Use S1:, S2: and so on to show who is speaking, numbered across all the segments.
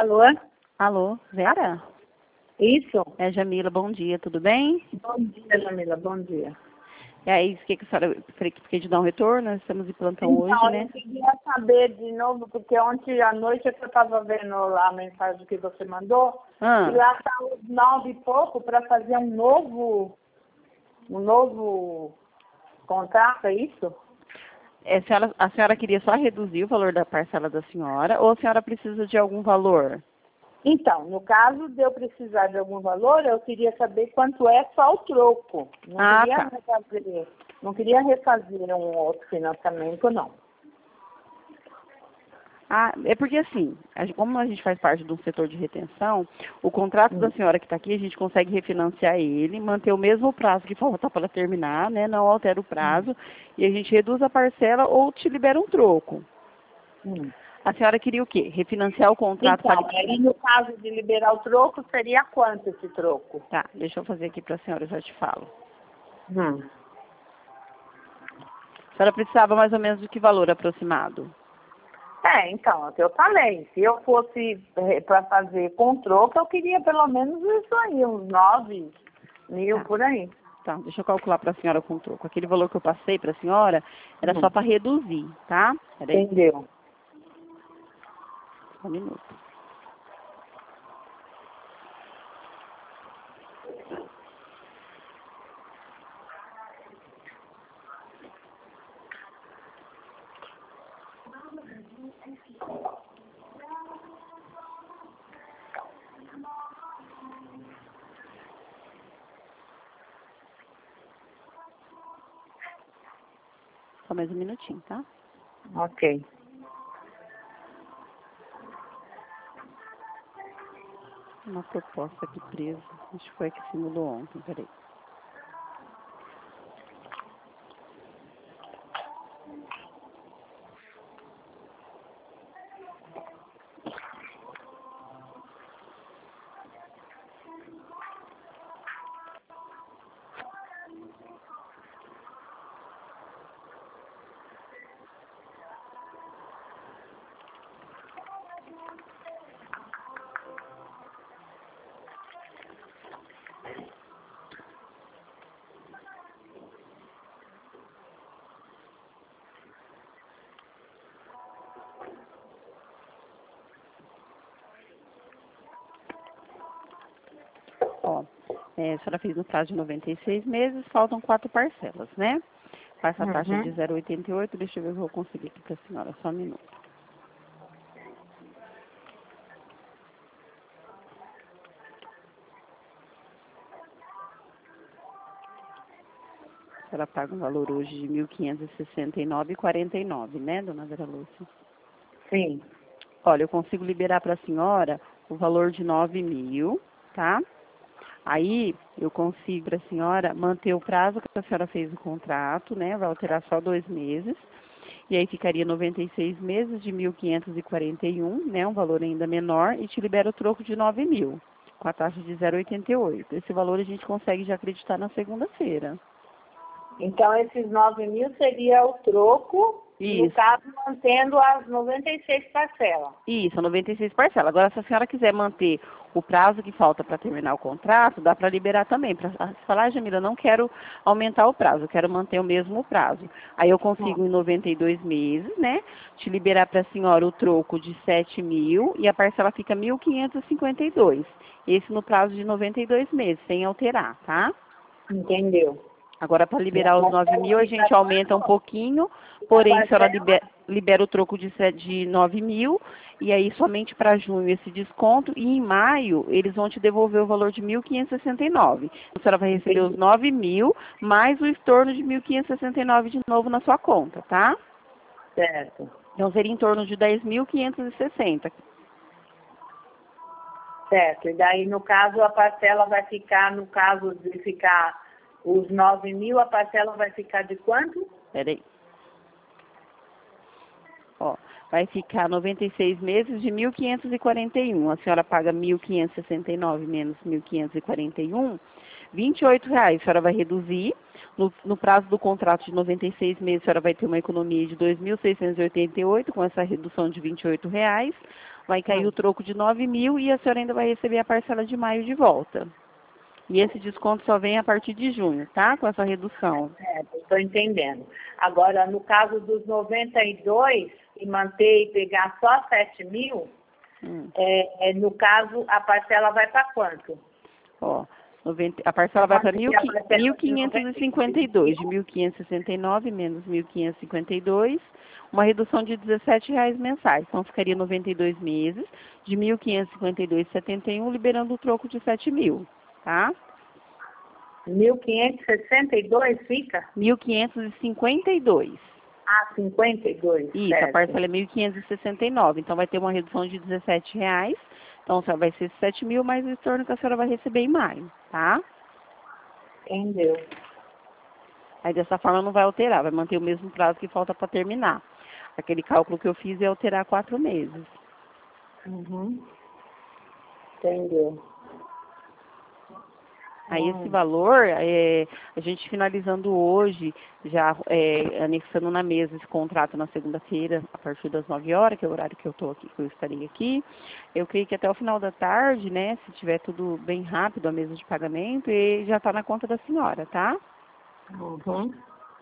S1: Alô?
S2: Alô, Vera?
S1: Isso?
S2: É Jamila, bom dia, tudo bem?
S1: Bom dia, Jamila, bom dia.
S2: E aí, o que a senhora fiquei de dar um retorno? Nós estamos em plantão
S1: Então,
S2: hoje, né?
S1: eu queria saber de novo, porque ontem à noite eu estava vendo a mensagem que você mandou,
S2: Ah,
S1: e lá está os 9 e pouco para fazer um novo contrato, é isso?
S2: a senhora queria só reduzir o valor da parcela da senhora ou a senhora precisa de algum valor?
S1: Então, no caso de eu precisar de algum valor, eu queria saber quanto é só o troco.
S2: Ah, tá.
S1: Não queria refazer um outro financiamento, não.
S2: Ah, é porque assim, como a gente faz parte de um setor de retenção, o contrato da senhora que está aqui, a gente consegue refinanciar ele, manter o mesmo prazo que falta para terminar, né? Não altera o prazo, e a gente reduz a parcela ou te libera um troco.
S1: Hum.
S2: A senhora queria o quê? Refinanciar o contrato
S1: Então,
S2: para...
S1: aí no caso de liberar o troco, seria quanto esse troco?
S2: Tá, deixa eu fazer aqui para a senhora, eu já te falo.
S1: Hum.
S2: A senhora precisava mais ou menos de que valor aproximado?
S1: Então, é o que eu falei. Se eu fosse para fazer com troco, eu queria pelo menos isso aí, uns 9 mil
S2: Tá.
S1: por aí.
S2: Tá, deixa eu calcular para a senhora com troco. Aquele valor que eu passei para a senhora era só para reduzir, tá? Peraí,
S1: Entendeu?
S2: só um minuto. Só mais um minutinho, tá?
S1: Ok.
S2: Uma proposta aqui presa. Acho que foi a que se mudou ontem, peraí. Ó, a senhora fez no prazo de 96 meses, faltam 4 parcelas, né? Com essa taxa de 0,88, deixa eu ver se eu vou conseguir aqui para a senhora, só um minuto. A senhora paga um valor hoje de R$ 1.569,49, né, dona Vera Lúcia?
S1: Sim.
S2: Olha, eu consigo liberar para a senhora o valor de 9.000, tá? Aí, eu consigo para a senhora manter o prazo que a senhora fez o contrato, né? Vai alterar só 2 meses. E aí ficaria 96 meses de 1.541, né? Um valor ainda menor. E te libera o troco de 9.000, com a taxa de 0,88. Esse valor a gente consegue já acreditar na segunda-feira.
S1: Então, esses 9 mil seria o troco, no
S2: Isso.
S1: caso, mantendo as 96 parcelas.
S2: Isso, 96 parcelas. Agora, se a senhora quiser manter o prazo que falta para terminar o contrato, dá para liberar também. Para falar, Jamila, eu não quero aumentar o prazo, eu quero manter o mesmo prazo. Aí eu consigo em 92 meses, né, te liberar para a senhora o troco de 7.000 e a parcela fica 1.552. Esse no prazo de 92 meses, sem alterar, tá?
S1: Entendeu?
S2: Agora, para
S1: E a
S2: liberar os 9.000,
S1: parcela
S2: a
S1: fica
S2: gente aumenta um
S1: quanto?
S2: pouquinho,
S1: E a
S2: porém, a senhora
S1: parcela?
S2: libera o troco de 9.000, e aí somente para junho esse desconto, e em maio eles vão te devolver o valor de 1.569. A senhora vai receber os
S1: Entendi.
S2: 9.000, mais o estorno de 1.569 de novo na sua conta, tá?
S1: Certo.
S2: Então, seria em torno de 10.560.
S1: Certo. E daí, no caso, a parcela vai ficar, no caso de ficar os 9 mil, a parcela vai ficar de quanto?
S2: Peraí. Ó, vai ficar 96 meses de 1.541. A senhora paga 1.569 menos 1.541, R$ 28. A senhora vai reduzir. No prazo do contrato de 96 meses, a senhora vai ter uma economia de 2.688 com essa redução de R$ 28. vai cair o troco de 9 mil e a senhora ainda vai receber a parcela de maio de volta. E esse desconto só vem a partir de junho, tá? Com essa redução.
S1: Estou entendendo. Agora, no caso dos 92, e manter e pegar só 7 mil, no caso, a parcela vai para quanto?
S2: Ó, a parcela vai para 1.552, de 1.569 menos 1.552, uma redução de R$17 mensais. Então, ficaria 92 meses, de 1.552,71, liberando o troco de 7 mil, tá?
S1: 1.562 fica?
S2: 1.552.
S1: Ah, 52.
S2: Isso,
S1: certo.
S2: a parcela é 1.569. Então, vai ter uma redução de R$17. Então, vai ser 7 mil mais o estorno que a senhora vai receber em maio, tá?
S1: Entendeu.
S2: Aí, dessa forma, não vai alterar, vai manter o mesmo prazo que falta para terminar. Aquele cálculo que eu fiz é alterar 4 meses.
S1: Uhum. Entendeu.
S2: Aí esse valor, a gente finalizando hoje, já anexando na mesa esse contrato na segunda-feira, a partir das 9 horas, que é o horário que eu estou aqui, que eu estarei aqui. Eu creio que até o final da tarde, né, se tiver tudo bem rápido, a mesa de pagamento, e já está na conta da senhora, tá?
S1: Uhum.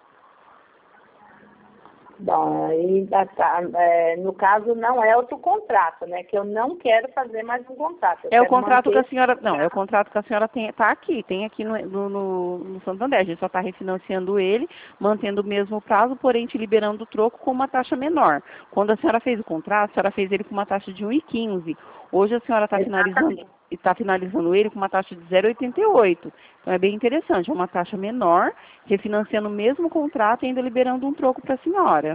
S1: Bom, aí no caso não é outro contrato, né? Que eu não quero fazer mais um contrato.
S2: É o contrato que a senhora. Não, é o contrato que a senhora está aqui, tem aqui no Santander. A gente só está refinanciando ele, mantendo o mesmo prazo, porém te liberando o troco com uma taxa menor. Quando a senhora fez o contrato, a senhora fez ele com uma taxa de 1,15. Hoje a senhora está finalizando ele com uma taxa de 0,88. Então é bem interessante, é uma taxa menor, refinanciando o mesmo contrato e ainda liberando um troco para a senhora.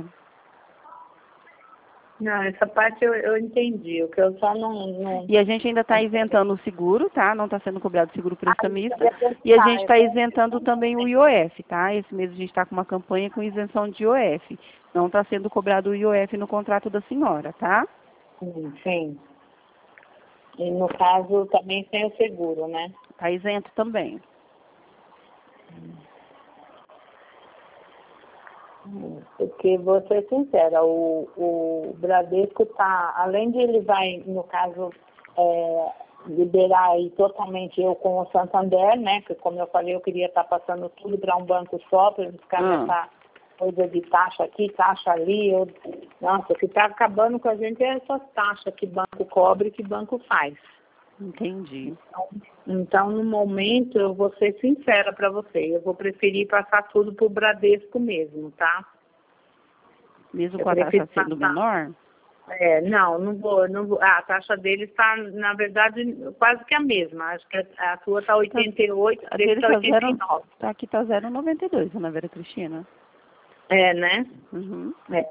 S1: Não, essa parte eu entendi, o que eu só não...
S2: E a gente ainda está isentando o seguro, tá? Não está sendo cobrado seguro prestamista. E a gente está isentando também o IOF, tá? Esse mês a gente está com uma campanha com isenção de IOF. Não está sendo cobrado o IOF no contrato da senhora, tá?
S1: Sim. E no caso também tem o seguro, né?
S2: Está isento também.
S1: Porque, vou ser sincera, o Bradesco tá, além de ele vai, no caso, liberar aí totalmente eu com o Santander, né? Que como eu falei, eu queria estar passando tudo para um banco só, para não ficar nessa coisa de taxa aqui, taxa ali. Nossa, o que está acabando com a gente é essas taxas que banco cobre e que banco faz.
S2: Entendi.
S1: Então, no momento, eu vou ser sincera para você, eu vou preferir passar tudo para o Bradesco mesmo, tá?
S2: Mesmo com a taxa sendo menor?
S1: Não vou. A taxa deles está, na verdade, quase que a mesma. Acho que a sua está 88, a deles está 89.
S2: Aqui está 0,92, Ana Vera Cristina.
S1: Né?
S2: Uhum.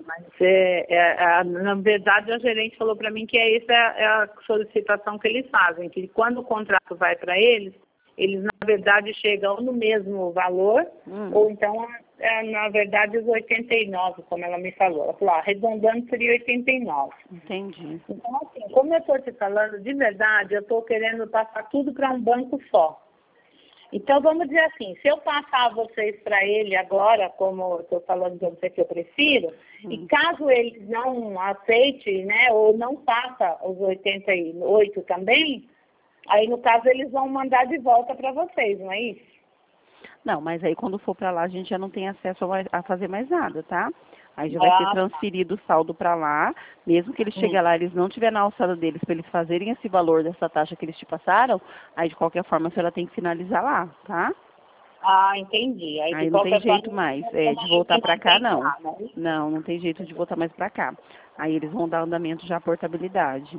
S1: Mas na verdade a gerente falou para mim que essa é a solicitação que eles fazem, que quando o contrato vai para eles na verdade chegam no mesmo valor, ou então na verdade os 89, como ela me falou. Ela falou, arredondando seria 89.
S2: Entendi.
S1: Então assim, como eu estou te falando, de verdade, eu estou querendo passar tudo para um banco só. Então, vamos dizer assim, se eu passar vocês para ele agora, como eu estou falando para você que eu prefiro, e caso ele não aceite, né, ou não faça os 88 também, aí no caso eles vão mandar de volta para vocês, não é isso?
S2: Não, mas aí quando for para lá a gente já não tem acesso a fazer mais nada, tá? Aí já vai ser transferido o saldo para lá, mesmo que eles cheguem lá, eles não tiverem na alçada deles para eles fazerem esse valor dessa taxa que eles te passaram, aí de qualquer forma a senhora tem que finalizar lá, tá?
S1: Ah, entendi.
S2: Aí não tem jeito mais, de voltar para cá não. Não tem jeito de voltar mais para cá. Aí eles vão dar andamento já à portabilidade.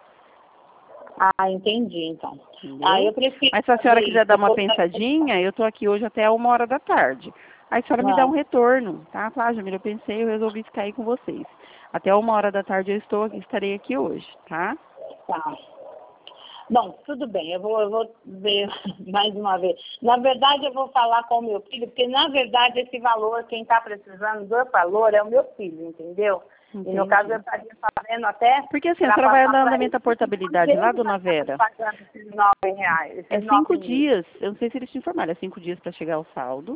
S1: Ah, entendi, então. Eu prefiro...
S2: Mas se a senhora quiser dar uma pensadinha, eu estou aqui hoje até 1h da tarde. Aí a senhora me dá um retorno, tá? Ah, Jamila, eu pensei, eu resolvi ficar aí com vocês. Até 1h da tarde eu estarei aqui hoje, tá?
S1: Tá. Bom, tudo bem, eu vou ver mais uma vez. Na verdade, eu vou falar com o meu filho, porque na verdade esse valor, quem está precisando do valor é o meu filho, entendeu? Entendi. E no caso eu estaria fazendo até...
S2: Porque assim, a senhora vai dar andamento à portabilidade lá, dona Vera?
S1: Pagando esses R$9.
S2: É 5 dias, eu não sei se eles te informaram, é 5 dias para chegar ao saldo.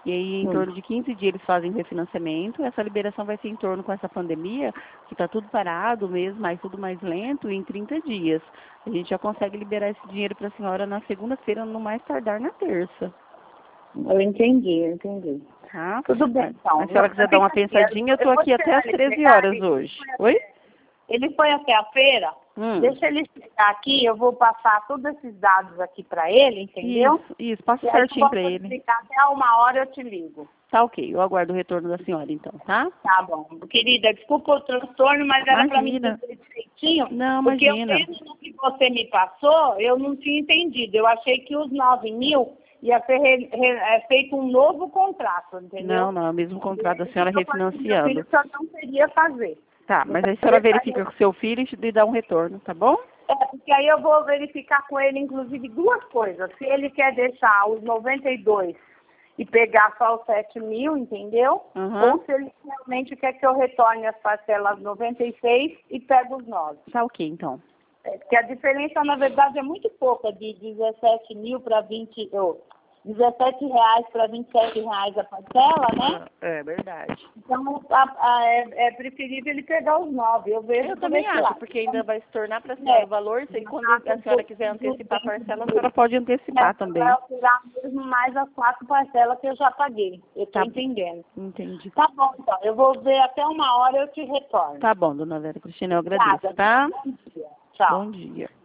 S2: E aí, em torno de 15 dias, eles fazem o refinanciamento. Essa liberação vai ser em torno, com essa pandemia, que está tudo parado mesmo, mas tudo mais lento, em 30 dias. A gente já consegue liberar esse dinheiro para a senhora na segunda-feira, no mais tardar na terça.
S1: Eu entendi.
S2: Tá?
S1: Tudo bem, então.
S2: Se a senhora quiser dar uma pensadinha, eu estou aqui até às 13 horas hoje. Oi?
S1: Ele foi até a feira, deixa ele chegar aqui, eu vou passar todos esses dados aqui para ele, entendeu?
S2: Isso, passa certinho para ele.
S1: Ficar até 1 hora eu te ligo.
S2: Tá ok, eu aguardo o retorno da senhora então, tá?
S1: Tá bom. Querida, desculpa o transtorno, mas era para mim ter direitinho.
S2: Não,
S1: porque
S2: imagina.
S1: eu penso no que você me passou, eu não tinha entendido. Eu achei que os 9 mil ia ser feito um novo contrato, entendeu?
S2: Não, é o mesmo contrato da senhora refinanciando.
S1: Meu filho só não queria fazer.
S2: Tá, mas aí a senhora verifica com o seu filho e dá um retorno, tá bom?
S1: Porque aí eu vou verificar com ele, inclusive, 2 coisas. Se ele quer deixar os 92 e pegar só os 7 mil, entendeu? Ou se ele realmente quer que eu retorne as parcelas 96 e pego os 9.
S2: Tá ok, então.
S1: Porque a diferença, na verdade, é muito pouca, de 17 mil para 20... R$17 para R$27 a parcela, né?
S2: É verdade.
S1: Então, é preferível ele pegar os 9. Eu
S2: também acho, porque ainda vai se tornar para a senhora o valor, e quando a senhora quiser antecipar a parcela, a senhora pode antecipar também.
S1: Vai alterar mesmo mais as 4 parcelas que eu já paguei. Eu estou entendendo.
S2: Entendi.
S1: Tá bom, então. Eu vou ver até 1 hora, eu te retorno.
S2: Tá bom, dona Vera Cristina, eu agradeço, tá?
S1: Bom dia. Tchau.
S2: Bom dia.